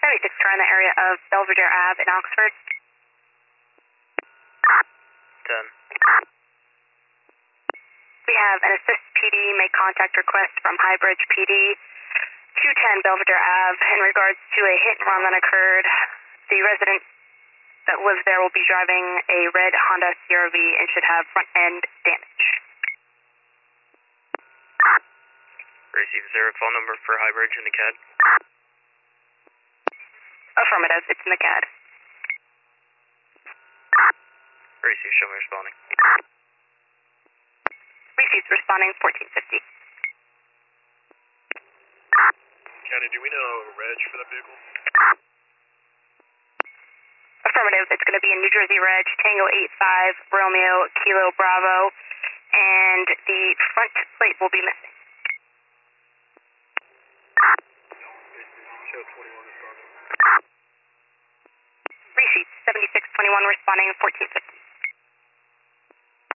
76 around the area of Belvedere Ave in Oxford. 10. We have an assist PD make contact request from Highbridge PD, 210 Belvedere Ave, in regards to a hit and run that occurred. The resident that lives there will be driving a red Honda CR-V and should have front end damage. Receive. Is there a phone number for Highbridge in the CAD? Affirmative, it's in the CAD. Receive. Show me responding. Received, responding 1450. County, do we know reg for that vehicle? Affirmative, it's going to be in New Jersey Reg, Tango 85, Romeo, Kilo Bravo, and the front plate will be missing. Show 21 responding. Receipt 7621 responding 1450.